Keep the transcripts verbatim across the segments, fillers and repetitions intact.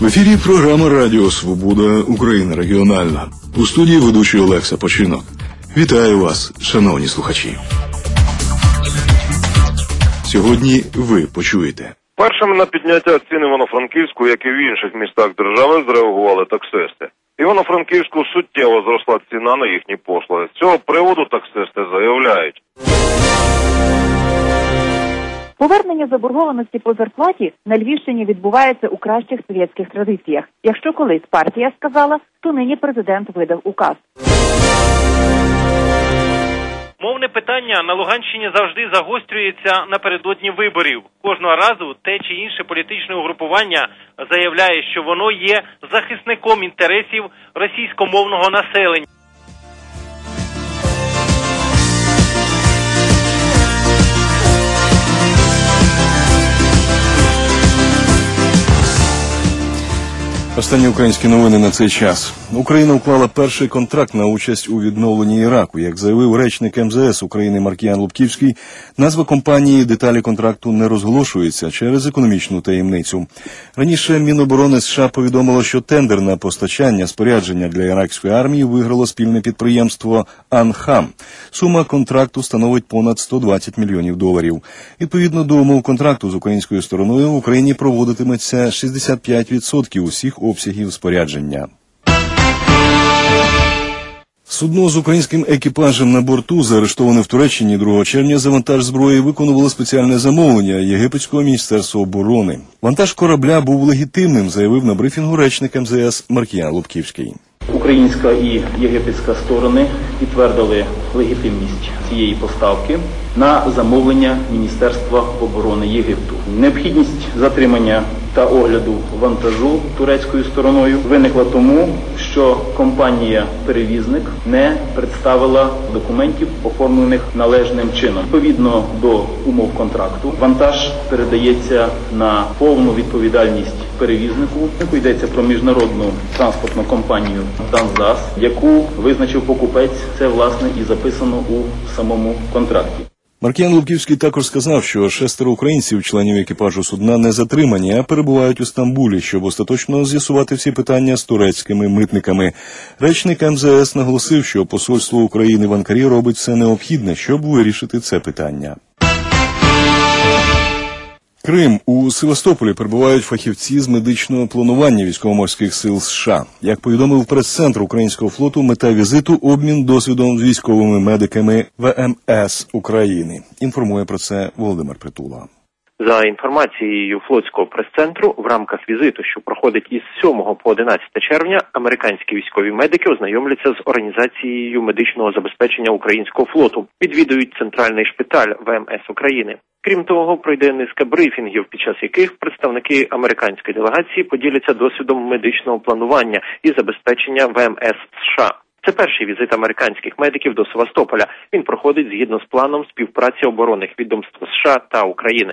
ефірі програма Радіо Свобода Україна регіональна. У студії ведучий Олег Сапочинок. Вітаю вас, шановні слухачі. Сьогодні ви почуєте. Першими на підняття цін Івано-Франківську, як і в інших містах держави, зреагували таксисти. В Івано-Франківську суттєво зросла ціна на їхні послуги. З цього приводу таксисти заявляють. Повернення заборгованості по зарплаті на Львівщині відбувається у кращих совєтських традиціях. Якщо колись партія сказала, то нині президент видав указ. Мовне питання на Луганщині завжди загострюється напередодні виборів. Кожного разу те чи інше політичне угрупування заявляє, що воно є захисником інтересів російськомовного населення. Останні українські новини на цей час. Україна уклала перший контракт на участь у відновленні Іраку. Як заявив речник ем зе ес України Маркіян Лубківський, назва компанії, деталі контракту не розголошуються через економічну таємницю. Раніше Міноборони США повідомило, що тендер на постачання спорядження для іракської армії виграло спільне підприємство «Анхам». Сума контракту становить понад сто двадцять мільйонів доларів. Відповідно до умов контракту з українською стороною в Україні проводитиметься шістдесят п'ять відсотків усіх обсягів спорядження. Судно з українським екіпажем на борту, заарештоване в Туреччині другого червня за вантаж зброї, виконувало спеціальне замовлення Єгипетського міністерства оборони. Вантаж корабля був легітимним, заявив на брифінгу речник ем зе ес Маркіян Лубківський. Українська і єгипетська сторони підтвердили легітимність цієї поставки на замовлення Міністерства оборони Єгипту. Необхідність затримання та огляду вантажу турецькою стороною виникла тому, що компанія-перевізник не представила документів, оформлених належним чином. Відповідно до умов контракту, вантаж передається на повну відповідальність перевізнику. Йдеться про міжнародну транспортну компанію «Танзас», яку визначив покупець. Це, власне, і записано у самому контракті. Маркіян Лубківський також сказав, що шестеро українців, членів екіпажу судна, не затримані, а перебувають у Стамбулі, щоб остаточно з'ясувати всі питання з турецькими митниками. Речник ем зе ес наголосив, що посольство України в Анкарі робить все необхідне, щоб вирішити це питання. Крим. У Севастополі перебувають фахівці з медичного планування військово-морських сил США. Як повідомив прес-центр українського флоту, мета візиту – обмін досвідом з військовими медиками ве ем ес України. Інформує про це Володимир Притула. За інформацією флотського прес-центру, в рамках візиту, що проходить із сьомого по одинадцяте червня, американські військові медики ознайомляться з організацією медичного забезпечення українського флоту, відвідують центральний шпиталь ве ем ес України. Крім того, пройде низка брифінгів, під час яких представники американської делегації поділяться досвідом медичного планування і забезпечення ве ем ес США. Це перший візит американських медиків до Севастополя. Він проходить згідно з планом співпраці оборонних відомств США та України.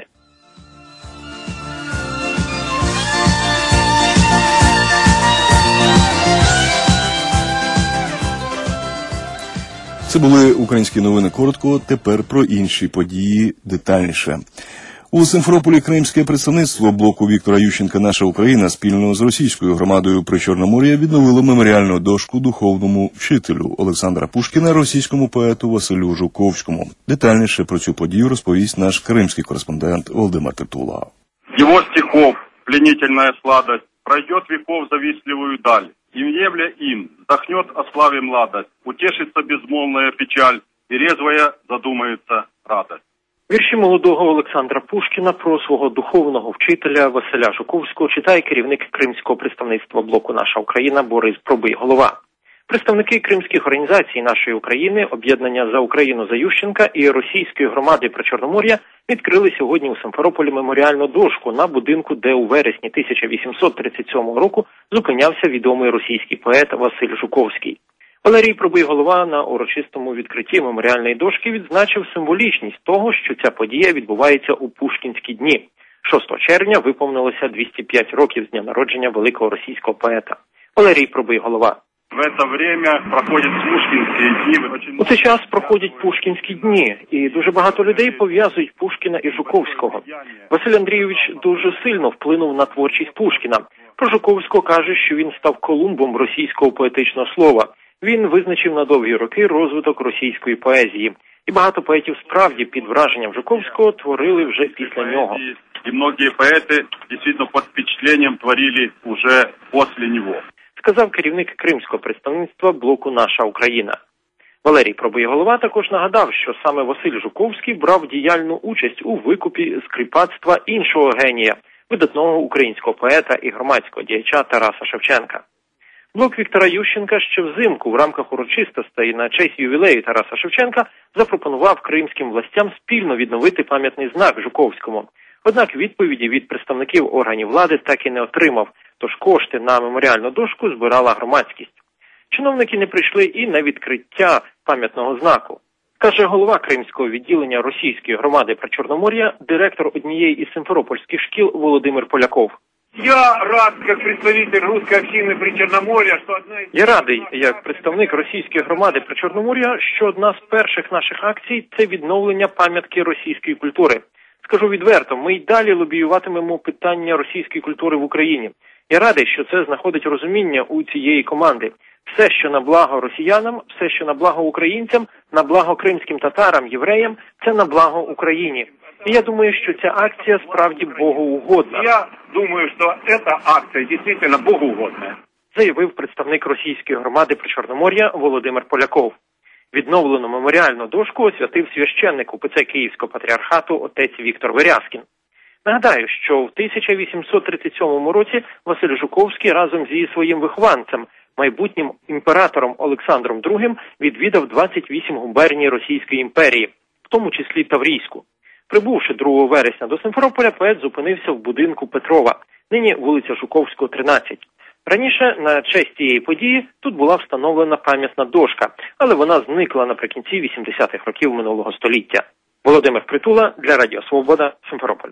Це були українські новини коротко, тепер про інші події детальніше. У Симферополі кримське представництво блоку Віктора Ющенка «Наша Україна» спільно з російською громадою Причорномор'я відновило меморіальну дошку духовному вчителю Олександра Пушкіна, російському поету Василю Жуковському. Детальніше про цю подію розповість наш кримський кореспондент Володимир Притула. Його стихов «Пленительная сладость» пройдет веков завистливую даль. Имевля им, вздохнет о славе младость, утешится безмолвная печаль, и резвая задумается радость. Вірші молодого Олександра Пушкіна про свого духовного вчителя Василя Жуковського читає керівник кримського представництва блоку «Наша Україна» Борис Пробий-Голова. Представники кримських організацій «Нашої України», Об'єднання «За Україну» за Ющенка і російської громади Причорномор'я відкрили сьогодні у Симферополі меморіальну дошку на будинку, де у вересні тисяча вісімсот тридцять сьомого року зупинявся відомий російський поет Василь Жуковський. Валерій Пробий-Голова на урочистому відкритті меморіальної дошки відзначив символічність того, що ця подія відбувається у Пушкінські дні. шостого червня виповнилося двісті п'ять років з дня народження великого російського поета. Валерій Пробий-Голова. В это время проходять Пушкінські дні. У цей час проходять Пушкінські дні, і дуже багато людей пов'язують Пушкіна і Жуковського. Василь Андрійович дуже сильно вплинув на творчість Пушкіна. Про Жуковського каже, що він став Колумбом російського поетичного слова. Він визначив на довгі роки розвиток російської поезії. І багато поетів справді під враженням Жуковського творили вже після нього. И многие поэты действительно под впечатлением творили уже после него. Сказав керівник кримського представництва блоку «Наша Україна». Валерій Пробоєголова також нагадав, що саме Василь Жуковський брав діяльну участь у викупі скрипацтва іншого генія, видатного українського поета і громадського діяча Тараса Шевченка. Блок Віктора Ющенка ще взимку в рамках урочистостей на честь ювілею Тараса Шевченка запропонував кримським властям спільно відновити пам'ятний знак Жуковському. Однак відповіді від представників органів влади так і не отримав, тож кошти на меморіальну дошку збирала громадськість. Чиновники не прийшли і на відкриття пам'ятного знаку. Каже голова кримського відділення російської громади Причорномор'я, директор однієї із симферопольських шкіл Володимир Поляков. Я рад, як представник русської общини Причорномор'я, що одна із... Я радий, як представник російської громади Причорномор'я, що одна з перших наших акцій – це відновлення пам'ятки російської культури. Скажу відверто, ми й далі лобіюватимемо питання російської культури в Україні. Я радий, що це знаходить розуміння у цієї команди. Все, що на благо росіянам, все, що на благо українцям, на благо кримським татарам, євреям – це на благо Україні. І я думаю, що ця акція справді богоугодна. Я думаю, що ця акція дійсно богоугодна. Заявив представник російської громади Причорномор'я Володимир Поляков. Відновлену меморіальну дошку освятив священник УПЦ Київського патріархату отець Віктор Верязкін. Нагадаю, що в тисяча вісімсот тридцять сьомому році Василь Жуковський разом зі своїм вихованцем, майбутнім імператором Олександром другим, відвідав двадцять вісім губерній Російської імперії, в тому числі Таврійську. Прибувши другого вересня до Симферополя, поет зупинився в будинку Петрова, нині вулиця Жуковського, тринадцять. Раніше, на честь цієї події, тут була встановлена пам'ятна дошка, але вона зникла наприкінці вісімдесятих років минулого століття. Володимир Притула для Радіо Свобода, Симферополь.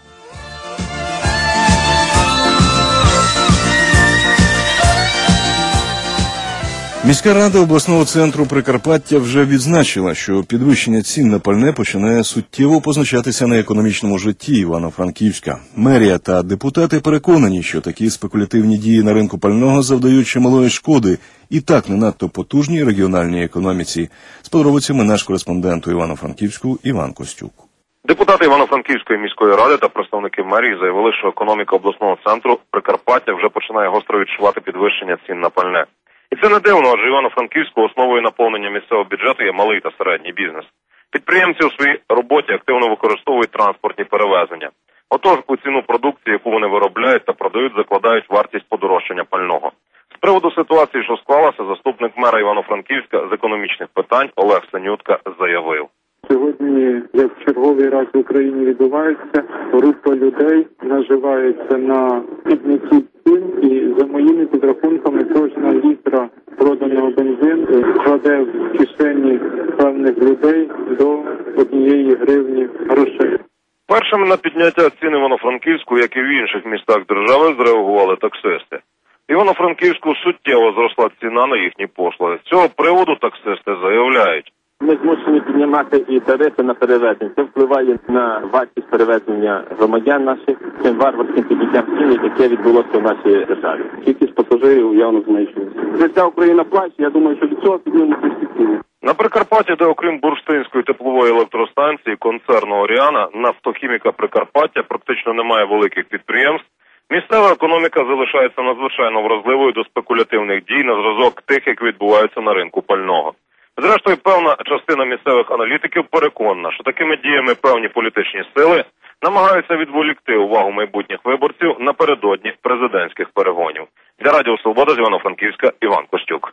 Міська рада обласного центру Прикарпаття вже відзначила, що підвищення цін на пальне починає суттєво позначатися на економічному житті Івано-Франківська. Мерія та депутати переконані, що такі спекулятивні дії на ринку пального завдають чималої шкоди і так не надто потужній регіональній економіці. З подробицями наш кореспондент у Івано-Франківську Іван Костюк. Депутати Івано-Франківської міської ради та представники мерії заявили, що економіка обласного центру Прикарпаття вже починає гостро відчувати підвищення цін на пальне. І це не дивно, адже Івано-Франківську основою наповнення місцевого бюджету є малий та середній бізнес. Підприємці у своїй роботі активно використовують транспортні перевезення. Отож, у ціну продукції, яку вони виробляють та продають, закладають вартість подорожчання пального. З приводу ситуації, що склалася, заступник мера Івано-Франківська з економічних питань Олег Синютка заявив. Сьогодні, як в черговий раз в Україні відбувається, група людей наживається на піднятті цін, і за моїми підрахунками кожна літра проданого бензину кладе в кишені певних людей до однієї гривні грошей. Першими на підняття цін Івано-Франківську, як і в інших містах держави, зреагували таксисти. Івано-Франківську суттєво зросла ціна на їхні послуги. З цього приводу таксисти заявляють. Ми змушені піднімати і тарифи на перевезення. Це впливає на вартість перевезення громадян наших цим варварським підняттям цін, яке відбулося в нашій державі. Кількість пасажирів явно зменшується. Життя Україна плаче, я думаю, що від цього піднімуть ціни. На Прикарпатті, де окрім Бурштинської теплової електростанції, концерну «Оріана», нафтохіміка Прикарпаття практично немає великих підприємств, місцева економіка залишається надзвичайно вразливою до спекулятивних дій на зразок тих, як відбуваються на ринку пального. Зрештою, певна частина місцевих аналітиків переконана, що такими діями певні політичні сили намагаються відволікти увагу майбутніх виборців напередодні президентських перегонів. Для Радіо Свобода з Івано-Франківська Іван Костюк.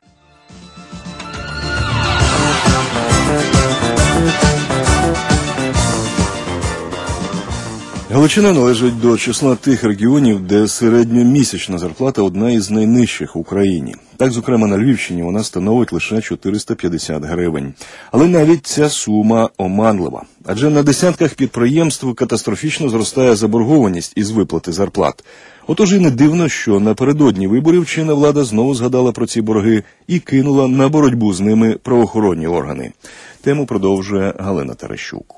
Галичина належить до числа тих регіонів, де середньомісячна зарплата одна із найнижчих в Україні. Так, зокрема, на Львівщині вона становить лише чотириста п'ятдесят гривень. Але навіть ця сума оманлива. Адже на десятках підприємств катастрофічно зростає заборгованість із виплати зарплат. Отож і не дивно, що напередодні виборів чинна влада знову згадала про ці борги і кинула на боротьбу з ними правоохоронні органи. Тему продовжує Галина Терещук.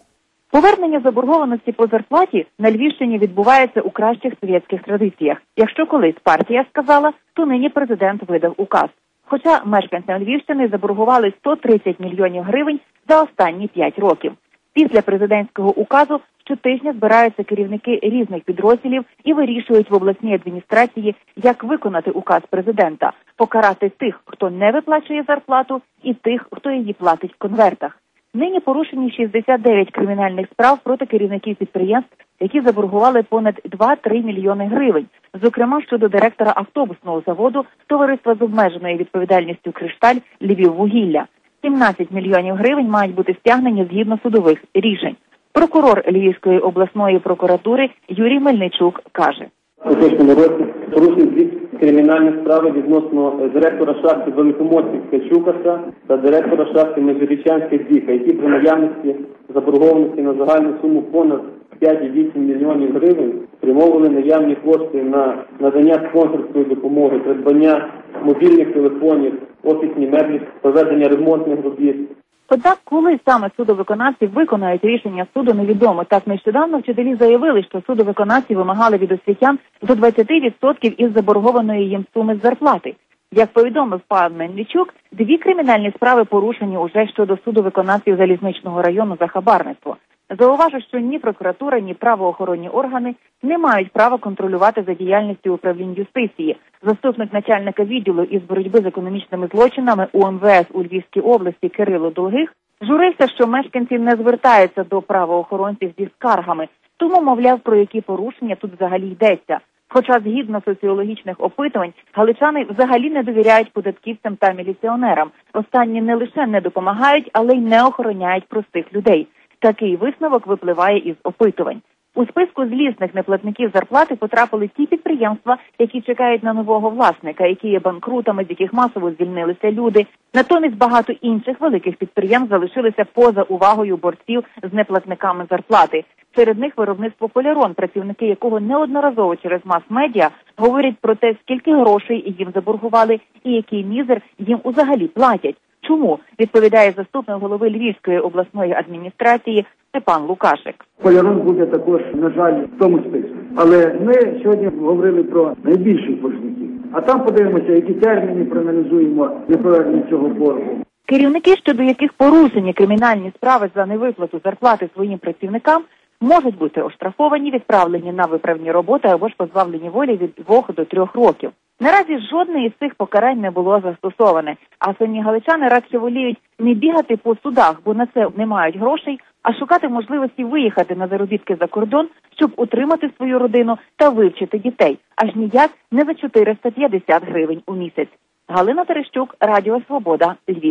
Повернення заборгованості по зарплаті на Львівщині відбувається у кращих совєтських традиціях. Якщо колись партія сказала, то нині президент видав указ. Хоча мешканцям Львівщини заборгували сто тридцять мільйонів гривень за останні п'ять років. Після президентського указу щотижня збираються керівники різних підрозділів і вирішують в обласній адміністрації, як виконати указ президента, покарати тих, хто не виплачує зарплату, і тих, хто її платить в конвертах. Нині порушені шістдесят дев'ять кримінальних справ проти керівників підприємств, які заборгували понад два-три мільйони гривень, зокрема щодо директора автобусного заводу товариства з обмеженою відповідальністю «Кришталь» Львіввугілля. сімнадцять мільйонів гривень мають бути стягнені згідно судових рішень. Прокурор Львівської обласної прокуратури Юрій Мельничук каже. У точному році порушені дві кримінальні справи відносно директора шахти Великомоцьківська Чукаса та директора шахти Межирічанська Діха, які при наявності заборгованості на загальну суму понад п'ять цілих вісім мільйонів гривень спрямовували наявні кошти на надання спонсорської допомоги, придбання мобільних телефонів, офісні меблі, проведення ремонтних робіт. Однак, коли саме судовиконавці виконають рішення суду, невідомо. Так нещодавно вчителі заявили, що судовиконавці вимагали від освітян до двадцять відсотків із заборгованої їм суми з зарплати. Як повідомив пан Мельничук, дві кримінальні справи порушені уже щодо судовиконавців Залізничного району за хабарництво. Зауважу, що ні прокуратура, ні правоохоронні органи не мають права контролювати за діяльністю управління юстиції. Заступник начальника відділу із боротьби з економічними злочинами у ем ве ес у Львівській області Кирило Долгих журився, що мешканці не звертаються до правоохоронців зі скаргами, тому, мовляв, про які порушення тут взагалі йдеться. Хоча, згідно соціологічних опитувань, галичани взагалі не довіряють податківцям та міліціонерам. Останні не лише не допомагають, але й не охороняють простих людей. Такий висновок випливає із опитувань. У списку злісних неплатників зарплати потрапили ті підприємства, які чекають на нового власника, які є банкрутами, з яких масово звільнилися люди. Натомість багато інших великих підприємств залишилися поза увагою борців з неплатниками зарплати. Серед них виробництво «Полярон», працівники якого неодноразово через мас-медіа говорять про те, скільки грошей їм заборгували і який мізер їм взагалі платять. Чому? Відповідає заступник голови Львівської обласної адміністрації Степан Лукашик. «Полярон» буде також, на жаль, в тому списку. Але ми сьогодні говорили про найбільших боржників. А там подивимося, які терміни проаналізуємо неповернення цього боргу. Керівники, щодо яких порушені кримінальні справи за невиплату зарплати своїм працівникам, можуть бути оштрафовані, відправлені на виправні роботи або ж позбавлені волі від двох до трьох років. Наразі жодне із цих покарань не було застосоване, а самі галичани радше воліють не бігати по судах, бо на це не мають грошей, а шукати можливості виїхати на заробітки за кордон, щоб утримати свою родину та вивчити дітей, аж ніяк не за чотириста п'ятдесят гривень у місяць. Галина Терещук, Радіо Свобода, Львів.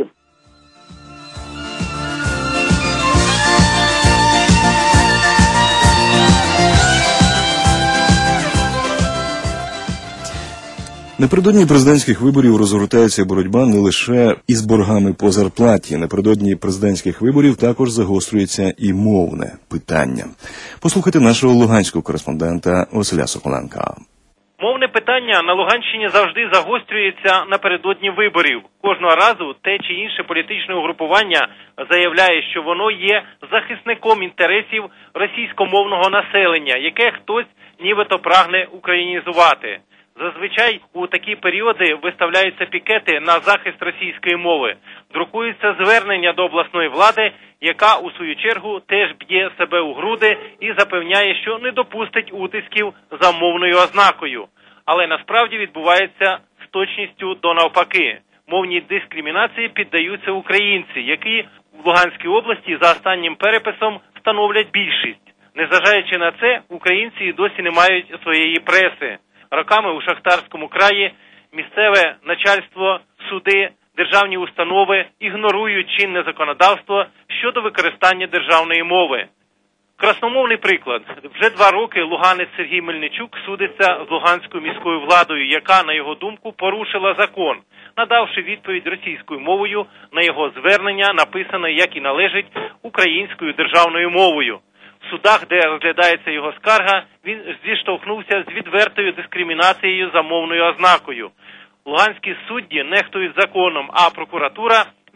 Напередодні президентських виборів розгортається боротьба не лише із боргами по зарплаті. Напередодні президентських виборів також загострюється і мовне питання. Послухайте нашого луганського кореспондента Василя Соколенка. Мовне питання на Луганщині завжди загострюється напередодні виборів. Кожного разу те чи інше політичне угрупування заявляє, що воно є захисником інтересів російськомовного населення, яке хтось нібито прагне українізувати. Зазвичай у такі періоди виставляються пікети на захист російської мови, друкуються звернення до обласної влади, яка у свою чергу теж б'є себе у груди і запевняє, що не допустить утисків за мовною ознакою. Але насправді відбувається з точністю до навпаки. Мовній дискримінації піддаються українці, які в Луганській області за останнім переписом становлять більшість. Незважаючи на це, українці і досі не мають своєї преси. Роками у Шахтарському краї місцеве начальство, суди, державні установи ігнорують чинне законодавство щодо використання державної мови. Красномовний приклад. Вже два роки луганець Сергій Мельничук судиться з Луганською міською владою, яка, на його думку, порушила закон, надавши відповідь російською мовою на його звернення, написане, як і належить, українською державною мовою. В судах, де розглядається його скарга, він зіштовхнувся з відвертою дискримінацією за мовною ознакою. Луганські судді нехтують законом, а прокуратура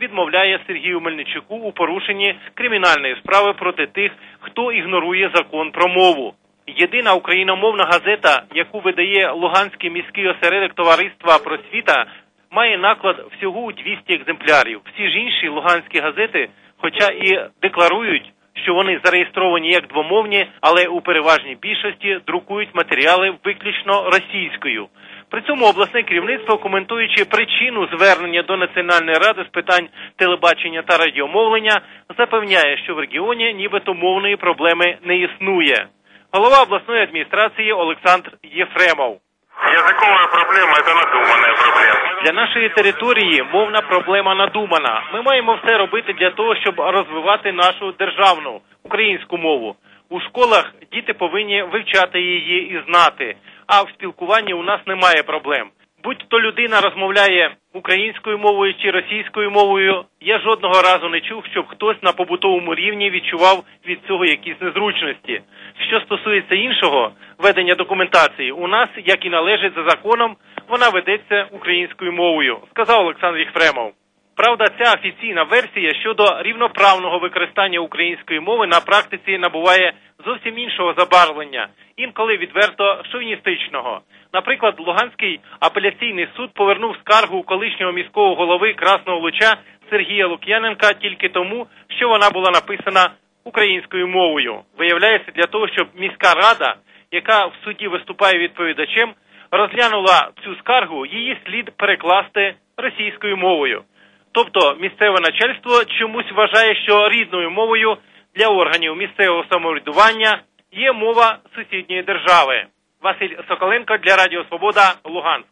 відмовляє Сергію Мельничуку у порушенні кримінальної справи проти тих, хто ігнорує закон про мову. Єдина україномовна газета, яку видає Луганський міський осередок товариства «Просвіта», має наклад всього у двісті екземплярів. Всі ж інші луганські газети, хоча і декларують, що вони зареєстровані як двомовні, але у переважній більшості друкують матеріали виключно російською. При цьому обласне керівництво, коментуючи причину звернення до Національної ради з питань телебачення та радіомовлення, запевняє, що в регіоні нібито мовної проблеми не існує. Голова обласної адміністрації Олександр Єфремов. Язикова проблема – це надумана проблема. Для нашої території мовна проблема надумана. Ми маємо все робити для того, щоб розвивати нашу державну, українську мову. У школах діти повинні вивчати її і знати, а в спілкуванні у нас немає проблем. Будь-то людина розмовляє українською мовою чи російською мовою, я жодного разу не чув, щоб хтось на побутовому рівні відчував від цього якісь незручності. Що стосується іншого ведення документації, у нас, як і належить за законом, вона ведеться українською мовою, сказав Олександр Єфремов. Правда, ця офіційна версія щодо рівноправного використання української мови на практиці набуває зовсім іншого забарвлення, інколи відверто шовіністичного. Наприклад, Луганський апеляційний суд повернув скаргу колишнього міського голови Красного Луча Сергія Лук'яненка тільки тому, що вона була написана українською мовою. Виявляється, для того, щоб міська рада, яка в суді виступає відповідачем, розглянула цю скаргу, її слід перекласти російською мовою. Тобто місцеве начальство чомусь вважає, що рідною мовою для органів місцевого самоврядування є мова сусідньої держави. Василь Соколенко для Радіо Свобода, Луганськ.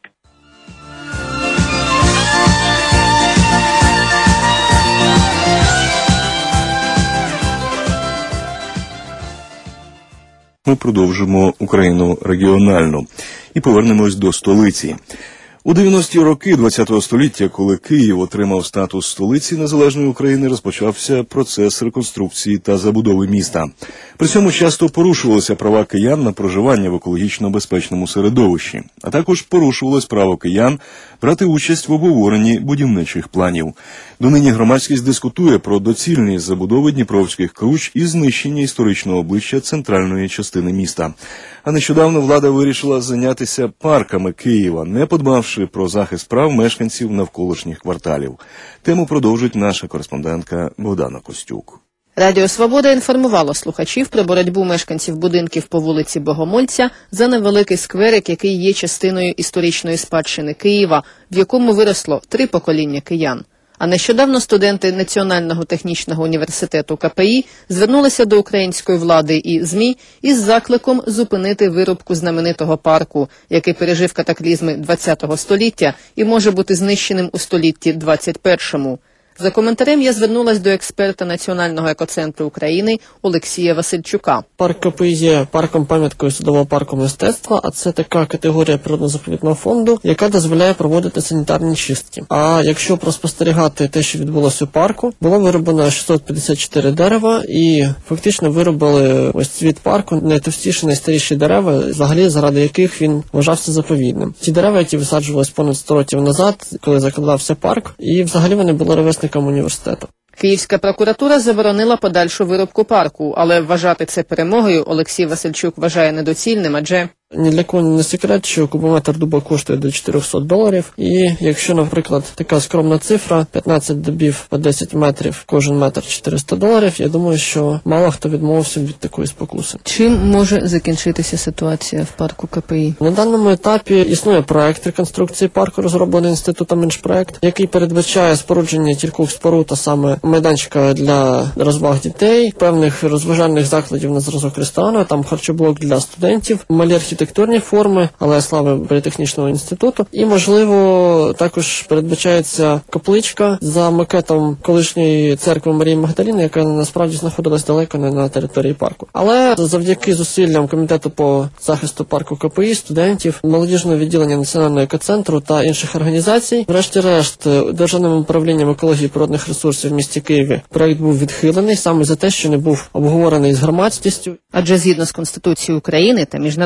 Ми продовжимо Україну регіональну і повернемось до столиці. У дев'яності роки ХХ століття, коли Київ отримав статус столиці незалежної України, розпочався процес реконструкції та забудови міста. При цьому часто порушувалися права киян на проживання в екологічно безпечному середовищі, а також порушувалось право киян брати участь в обговоренні будівничих планів. Донині громадськість дискутує про доцільність забудови Дніпровських круч і знищення історичного обличчя центральної частини міста. А нещодавно влада вирішила зайнятися парками Києва, не подбавши про захист прав мешканців навколишніх кварталів. Тему продовжить наша кореспондентка Богдана Костюк. Радіо «Свобода» інформувало слухачів про боротьбу мешканців будинків по вулиці Богомольця за невеликий скверик, який є частиною історичної спадщини Києва, в якому виросло три покоління киян. А нещодавно студенти Національного технічного університету Ка Пе І звернулися до української влади і ЗМІ із закликом зупинити вирубку знаменитого парку, який пережив катаклізми ХХ століття і може бути знищеним у столітті двадцять першому. За коментарем я звернулась до експерта Національного екоцентру України Олексія Васильчука. Парк Ка Пе І є парком-пам'яткою Садового парку мистецтва, а це така категорія природно-заповідного фонду, яка дозволяє проводити санітарні чистки. А якщо проспостерігати те, що відбулося у парку, було вирублено шістсот п'ятдесят чотири дерева і фактично виробили ось цвіт парку, найтовстіші, найстаріші дерева, взагалі заради яких він вважався заповідним. Ті дерева, які висаджувалися понад сто років назад, коли закладався парк, і взагалі вони були ровесниками університету. Київська прокуратура заборонила подальшу вирубку парку, але вважати це перемогою Олексій Васильчук вважає недоцільним, адже ні для кого не секрет, що кубометр дуба коштує до чотирьохсот доларів, і якщо, наприклад, така скромна цифра, п'ятнадцять дубів по десять метрів, кожен метр чотириста доларів, я думаю, що мало хто відмовився від такої спокуси. Чим може закінчитися ситуація в парку Ка Пе І? На даному етапі існує проект реконструкції парку, розроблений інститутом Інжпроект, який передбачає спорудження кількох споруд, а саме майданчика для розваг дітей, певних розважальних закладів на зразок ресторану, там харчоблок для студентів, малі архітектурні форми, але слави політехнічного інституту. І, можливо, також передбачається капличка за макетом колишньої церкви Марії Магдаліни, яка насправді знаходилась далеко не на території парку. Але завдяки зусиллям Комітету по захисту парку Ка Пе І, студентів, молодіжного відділення Національного екоцентру та інших організацій, врешті-решт, Державним управлінням екології і природних ресурсів в місті Києві проект був відхилений саме за те, що не був обговорений з громадськістю. Адже згідно з Конституцією України та міжнародною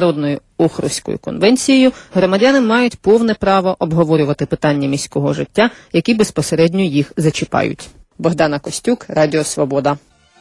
Охридською конвенцією, громадяни мають повне право обговорювати питання міського життя, які безпосередньо їх зачіпають. Богдана Костюк, Радіо Свобода.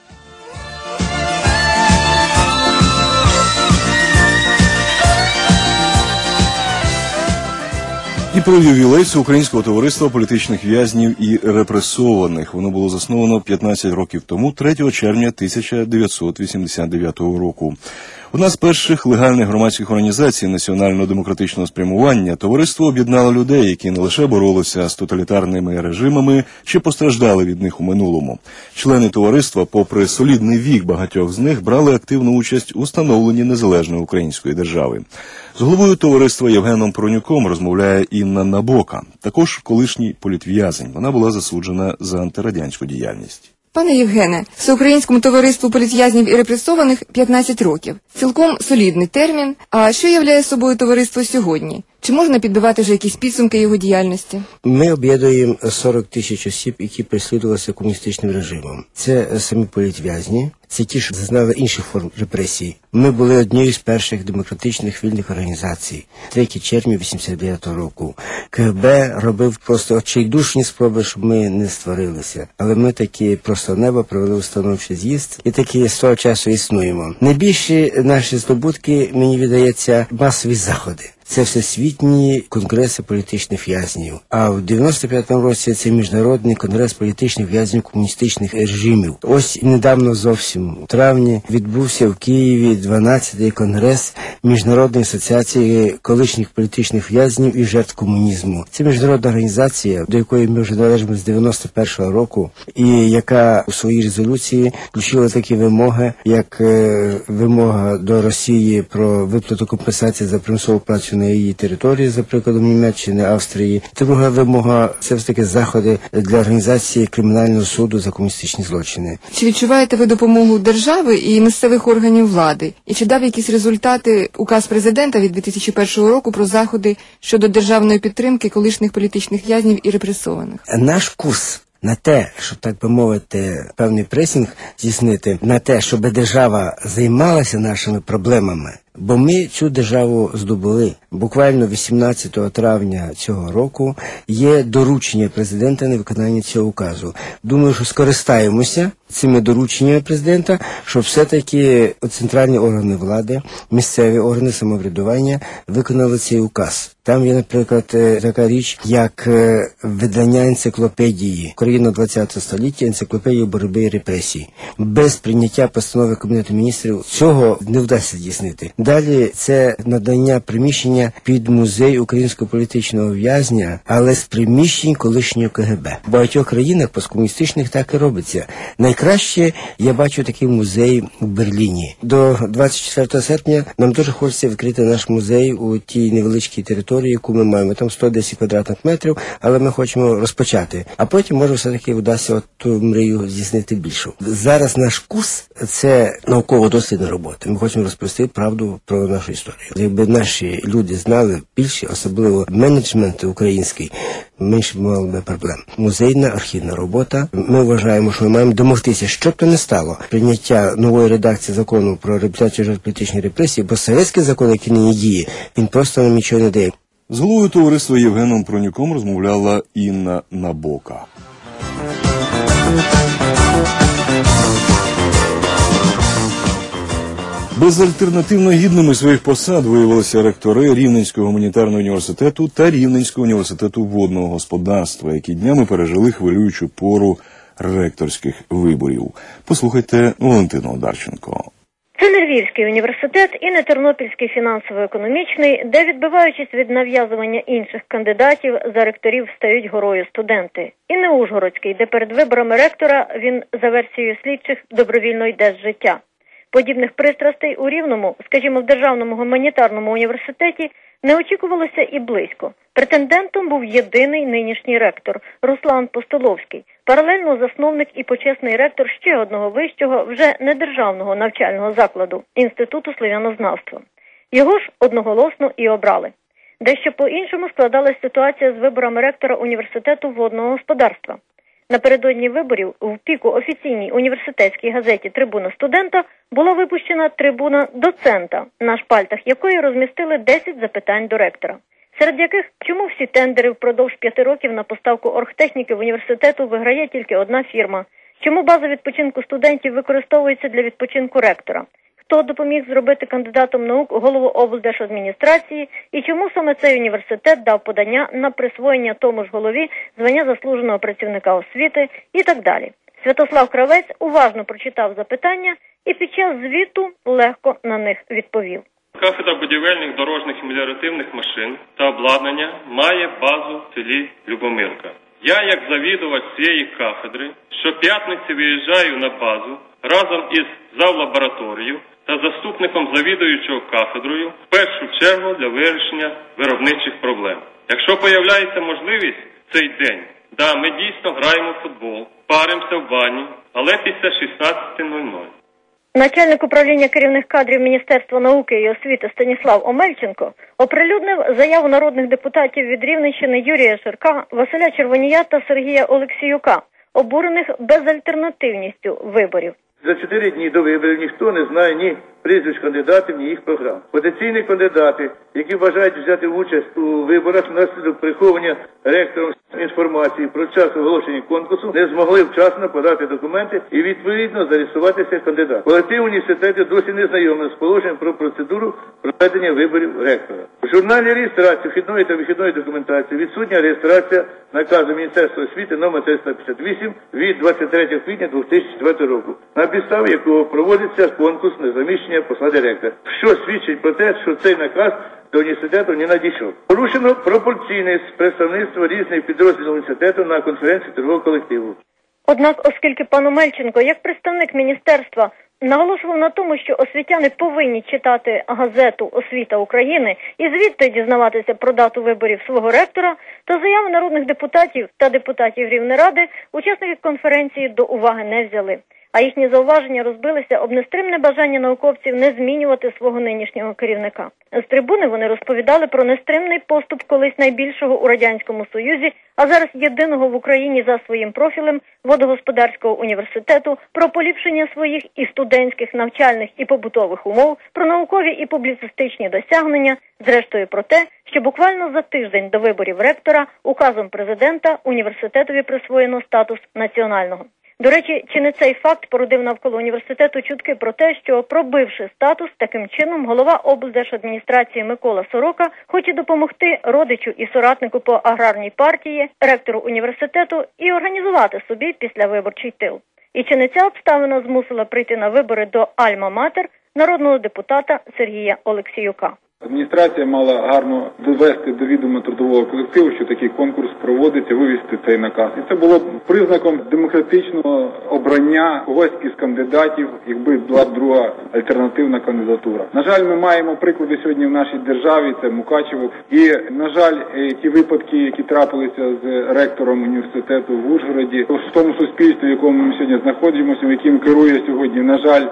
І про ювілей Українського товариства політичних в'язнів і репресованих. Воно було засновано п'ятнадцять років тому, третього червня тисяча дев'ятсот вісімдесят дев'ятого року. Одна з перших легальних громадських організацій національно-демократичного спрямування, товариство об'єднало людей, які не лише боролися з тоталітарними режимами, чи постраждали від них у минулому. Члени товариства, попри солідний вік багатьох з них, брали активну участь у становленні незалежної української держави. З головою товариства Євгеном Пронюком розмовляє Інна Набока, також колишній політв'язень. Вона була засуджена за антирадянську діяльність. Пане Євгене, Всеукраїнському товариству політв'язнів і репресованих п'ятнадцять років. Цілком солідний термін. А що являє собою товариство сьогодні? Чи можна підбивати вже якісь підсумки його діяльності? Ми об'єднуємо сорок тисяч осіб, які переслідувалися комуністичним режимом. Це самі політв'язні, це ті, що зазнали інших форм репресій. Ми були однією з перших демократичних вільних організацій. третього червня вісімдесят дев'ятого року. КГБ робив просто очайдушні спроби, щоб ми не створилися. Але ми таки просто неба провели установчий з'їзд і таки з того часу існуємо. Найбільші наші здобутки, мені видається, масові заходи. Це всесвітні конгреси політичних в'язнів. А в дев'яносто п'ятому році це міжнародний конгрес політичних в'язнів комуністичних режимів. Ось недавно зовсім у травні відбувся в Києві дванадцятий конгрес Міжнародної асоціації колишніх політичних в'язнів і жертв комунізму. Це міжнародна організація, до якої ми вже належимо з дев'яносто першого року, і яка у своїй резолюції включила такі вимоги, як е, вимога до Росії про виплату компенсації за примусову працю на її території, за прикладом Німеччини, Австрії. Друга вимога – це все-таки заходи для організації кримінального суду за комуністичні злочини. Чи відчуваєте ви допомогу держави і місцевих органів влади? І чи дав якісь результати указ президента від дві тисячі першого року про заходи щодо державної підтримки колишніх політичних в'язнів і репресованих? Наш курс на те, щоб, так би мовити, певний пресінг здійснити, на те, щоб держава займалася нашими проблемами, бо ми цю державу здобули. Буквально вісімнадцятого травня цього року є доручення президента на виконання цього указу. Думаю, що скористаємося цими дорученнями президента, щоб все-таки центральні органи влади, місцеві органи самоврядування виконали цей указ. Там є, наприклад, така річ, як видання енциклопедії «Україна двадцятого століття. Енциклопедія боротьби і репресій». Без прийняття постанови Кабінету міністрів цього не вдасться здійснити. Далі це надання приміщення під музей українського політичного в'язня, але з приміщень колишнього КГБ. В багатьох країнах посткомуністичних так і робиться. Найкраще я бачу такий музей у Берліні. До двадцять четвертого серпня нам дуже хочеться відкрити наш музей у тій невеличкій території, яку ми маємо. Там сто десять квадратних метрів, але ми хочемо розпочати. А потім, може, все-таки вдасться от ту мрію здійснити більшу. Зараз наш курс – це науково-дослідна робота. Ми хочемо розповісти правду про нашу історію. Якби наші люди знали більше, особливо менеджмент український, менше б мали би проблем. Музейна, архівна робота. Ми вважаємо, що ми маємо домогтися, що б то не стало, прийняття нової редакції закону про реабілітацію жертв політичної репресії, бо совєтський закон, який нині діє, він просто нам нічого не дає. З головою товариства Євгеном Пронюком розмовляла Інна Набока. Безальтернативно гідними своїх посад виявилися ректори Рівненського гуманітарного університету та Рівненського університету водного господарства, які днями пережили хвилюючу пору ректорських виборів. Послухайте Валентину Одарченко. Це не Львівський університет і не Тернопільський фінансово-економічний, де, відбиваючись від нав'язування інших кандидатів, за ректорів стають горою студенти. І не Ужгородський, де перед виборами ректора він, за версією слідчих, добровільно йде з життя. Подібних пристрастей у Рівному, скажімо, в Державному гуманітарному університеті, не очікувалося і близько. Претендентом був єдиний нинішній ректор – Руслан Постоловський, паралельно засновник і почесний ректор ще одного вищого, вже недержавного навчального закладу – Інституту слов'янознавства. Його ж одноголосно і обрали. Дещо по-іншому складалась ситуація з виборами ректора університету водного господарства. Напередодні виборів в піку офіційній університетській газеті «Трибуна студента» була випущена «Трибуна доцента», на шпальтах якої розмістили десять запитань до ректора, серед яких чому всі тендери впродовж п'яти років на поставку оргтехніки в університету виграє тільки одна фірма, чому база відпочинку студентів використовується для відпочинку ректора, хто допоміг зробити кандидатом наук голову облдержадміністрації і чому саме цей університет дав подання на присвоєння тому ж голові звання заслуженого працівника освіти і так далі. Святослав Кравець уважно прочитав запитання і під час звіту легко на них відповів. Кафедра будівельних, дорожніх і меліоративних машин та обладнання має базу в селі Любомирка. Я, як завідувач цієї кафедри, щоп'ятниці виїжджаю на базу разом із завлабораторією та заступником завідуючого кафедрою в першу чергу для вирішення виробничих проблем. Якщо появляється можливість цей день, да, ми дійсно граємо в футбол, паримося в бані, але після шістнадцяти нуль нуль. Начальник управління керівних кадрів Міністерства науки і освіти Станіслав Омельченко оприлюднив заяву народних депутатів від Рівненщини Юрія Ширка, Василя Червонія та Сергія Олексіюка, обурених безальтернативністю виборів. За чотири дні до виборів ніхто не знає ні прізвищ кандидатів, ні їх програм. Потенційні кандидати, які бажають взяти участь у виборах внаслідок приховування ректором інформації про час оголошення конкурсу, не змогли вчасно подати документи і відповідно зареєструватися кандидатом. Колектив університету досі не знайомий з положенням про процедуру проведення виборів ректора. В журналі реєстрації вхідної та вихідної документації відсутня реєстрація наказу Міністерства освіти номер триста п'ятдесят вісім від двадцять третього квітня дві тисячі четвертого року, на підставі якого проводиться конкурс на заміщення посади ректора, що свідчить про те, що цей наказ до університету не надійшов. Порушено пропорційність представництва різних підрозділів університету на конференції трудового колективу. Однак, оскільки пан Омельченко, як представник міністерства, наголошував на тому, що освітяни повинні читати газету «Освіта України» і звідти дізнаватися про дату виборів свого ректора, то заяви народних депутатів та депутатів Рівнеради учасники конференції до уваги не взяли. А їхні зауваження розбилися об нестримне бажання науковців не змінювати свого нинішнього керівника. З трибуни вони розповідали про нестримний поступ колись найбільшого у Радянському Союзі, а зараз єдиного в Україні за своїм профілем водогосподарського університету, про поліпшення своїх і студентських, навчальних і побутових умов, про наукові і публіцистичні досягнення, зрештою про те, що буквально за тиждень до виборів ректора указом президента університетові присвоєно статус національного. До речі, чи не цей факт породив навколо університету чутки про те, що, пробивши статус, таким чином голова облдержадміністрації Микола Сорока хоче допомогти родичу і соратнику по аграрній партії, ректору університету і організувати собі післявиборчий тил. І чи не ця обставина змусила прийти на вибори до Альма-Матер народного депутата Сергія Олексіюка? Адміністрація мала гарно довести до відома трудового колективу, що такий конкурс проводиться, вивести цей наказ. І це було признаком демократичного обрання когось із кандидатів, якби була б друга альтернативна кандидатура. На жаль, ми маємо приклади сьогодні в нашій державі, це Мукачево. І, на жаль, ті випадки, які трапилися з ректором університету в Ужгороді, в тому суспільстві, в якому ми сьогодні знаходимося, в яким керує сьогодні, на жаль,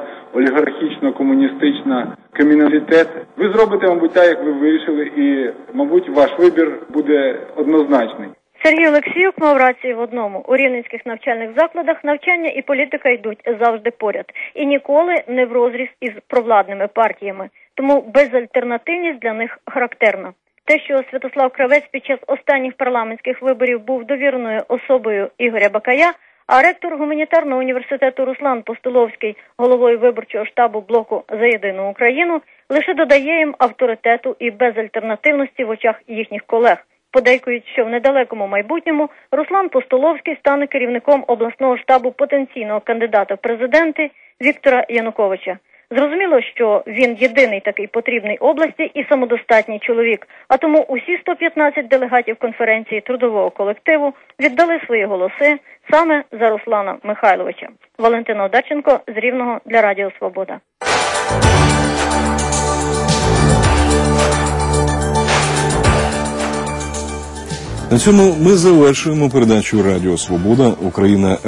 олігархічно-комуністична криміналітет. Ви зробите, мабуть, так, як ви вирішили, і, мабуть, ваш вибір буде однозначний. Сергій Олексіюк мав рацію в одному. У рівненських навчальних закладах навчання і політика йдуть завжди поряд. І ніколи не в розріз із провладними партіями. Тому безальтернативність для них характерна. Те, що Святослав Кравець під час останніх парламентських виборів був довіреною особою Ігоря Бакая, а ректор гуманітарного університету Руслан Постоловський головою виборчого штабу блоку «За єдину Україну» лише додає їм авторитету і безальтернативності в очах їхніх колег. Подейкують, що в недалекому майбутньому Руслан Постоловський стане керівником обласного штабу потенційного кандидата в президенти Віктора Януковича. Зрозуміло, що він єдиний такий потрібний області і самодостатній чоловік, а тому усі сто п'ятнадцять делегатів конференції трудового колективу віддали свої голоси саме за Руслана Михайловича. Валентина Одарченко з Рівного для Радіо Свобода. На цьому ми завершуємо передачу Радіо Свобода Україна.